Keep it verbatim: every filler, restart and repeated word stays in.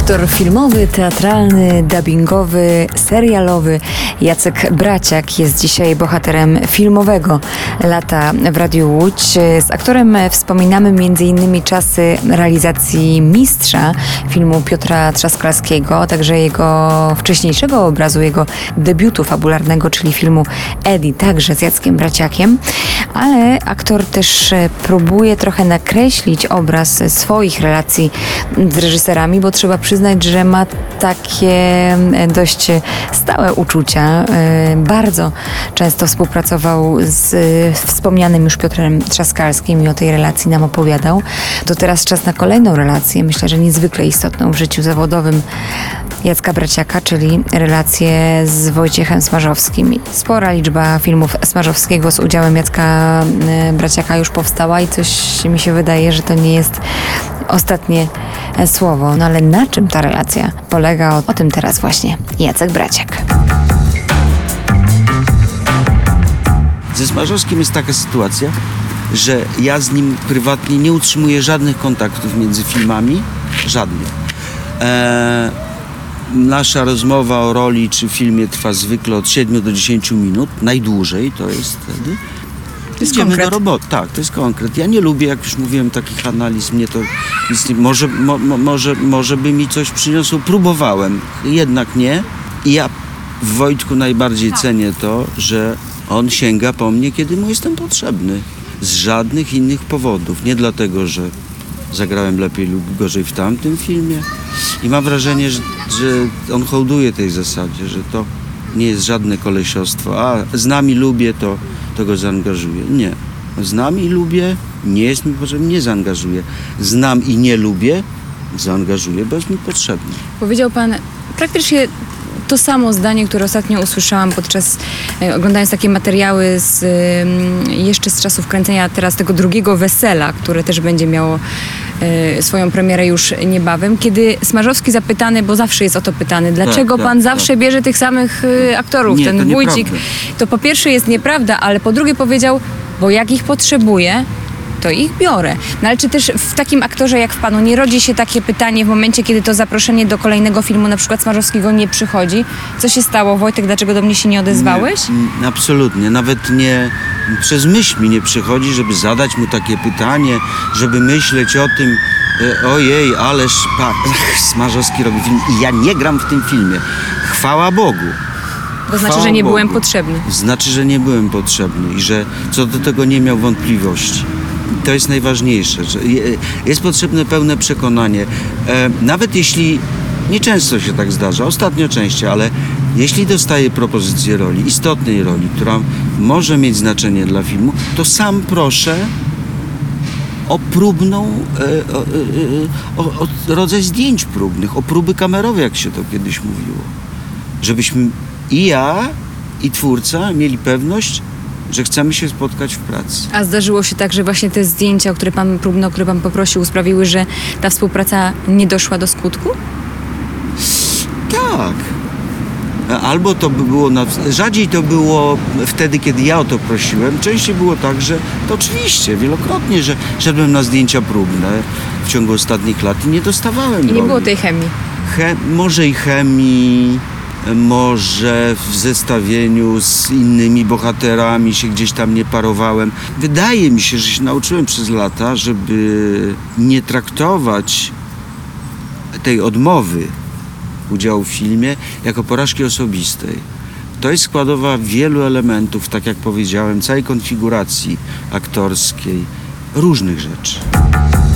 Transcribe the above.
Aktor filmowy, teatralny, dubbingowy, serialowy Jacek Braciak jest dzisiaj bohaterem filmowego Lata w Radiu Łódź. Z aktorem wspominamy między innymi czasy realizacji Mistrza, filmu Piotra Trzaskalskiego, a także jego wcześniejszego obrazu, jego debiutu fabularnego, czyli filmu Eddie, także z Jackiem Braciakiem. Ale aktor też próbuje trochę nakreślić obraz swoich relacji z reżyserami, bo trzeba przyznać, że ma takie dość stałe uczucia. Bardzo często współpracował z wspomnianym już Piotrem Trzaskalskim i o tej relacji nam opowiadał. To teraz czas na kolejną relację, myślę, że niezwykle istotną w życiu zawodowym Jacka Braciaka, czyli relację z Wojciechem Smarzowskim. Spora liczba filmów Smarzowskiego z udziałem Jacka Braciaka już powstała i coś mi się wydaje, że to nie jest ostatnie słowo. No ale na czym ta relacja polega? O tym teraz właśnie Jacek Braciak. Ze Smarzowskim jest taka sytuacja, że ja z nim prywatnie nie utrzymuję żadnych kontaktów między filmami. Żadnych. Eee, nasza rozmowa o roli czy filmie trwa zwykle od siedmiu do dziesięciu minut. Najdłużej to jest wtedy. To jest Idziemy konkret. do roboty. Tak, to jest konkret. Ja nie lubię, jak już mówiłem, takich analiz. Mnie to nic nie, może, mo, może, może by mi coś przyniosło. Próbowałem, jednak nie. I ja w Wojtku najbardziej cenię to, że on sięga po mnie, kiedy mu jestem potrzebny. Z żadnych innych powodów. Nie dlatego, że zagrałem lepiej lub gorzej w tamtym filmie. I mam wrażenie, że, że on hołduje tej zasadzie, że to nie jest żadne kolesiostwo. A znam i lubię, to, to go zaangażuję. Nie. Znam i lubię, nie jest mi potrzebny, nie zaangażuję. Znam i nie lubię, zaangażuję, bo jest mi potrzebny. Powiedział pan praktycznie to samo zdanie, które ostatnio usłyszałam podczas, e, oglądając takie materiały z, e, jeszcze z czasów kręcenia teraz tego drugiego Wesela, które też będzie miało e, swoją premierę już niebawem, kiedy Smarzowski zapytany, bo zawsze jest o to pytany, dlaczego tak, pan tak, zawsze tak. bierze tych samych e, aktorów, Nie, ten to Wójcik, nieprawda. to po pierwsze jest nieprawda, ale po drugie powiedział, bo jak ich potrzebuję, to ich biorę. No ale czy też w takim aktorze jak w panu nie rodzi się takie pytanie w momencie, kiedy to zaproszenie do kolejnego filmu, na przykład Smarzowskiego, nie przychodzi? Co się stało, Wojtek, dlaczego do mnie się nie odezwałeś? Nie, absolutnie. Nawet nie przez myśl mi nie przychodzi, żeby zadać mu takie pytanie, żeby myśleć o tym, e, ojej, ależ pa, ach, Smarzowski robi film i ja nie gram w tym filmie. Chwała Bogu. To znaczy, Chwała że nie Bogu. byłem potrzebny. Znaczy, że nie byłem potrzebny i że co do tego nie miał wątpliwości. To jest najważniejsze, że jest potrzebne pełne przekonanie. E, nawet jeśli, nieczęsto się tak zdarza, ostatnio częściej, ale jeśli dostaję propozycję roli, istotnej roli, która może mieć znaczenie dla filmu, to sam proszę o próbną, e, o, e, o, o rodzaj zdjęć próbnych, o próby kamerowe, jak się to kiedyś mówiło. Żebyśmy i ja, i twórca mieli pewność, że chcemy się spotkać w pracy. A zdarzyło się tak, że właśnie te zdjęcia, o które pan próbno, o które pan poprosił, sprawiły, że ta współpraca nie doszła do skutku? Tak. Albo to by było, na... rzadziej to było wtedy, kiedy ja o to prosiłem. Częściej było tak, że to oczywiście, wielokrotnie, że szedłem na zdjęcia próbne w ciągu ostatnich lat i nie dostawałem I nie roli. było tej chemii. Che... Może i chemii, może w zestawieniu z innymi bohaterami się gdzieś tam nie parowałem. Wydaje mi się, że się nauczyłem przez lata, żeby nie traktować tej odmowy udziału w filmie jako porażki osobistej. To jest składowa wielu elementów, tak jak powiedziałem, całej konfiguracji aktorskiej, różnych rzeczy.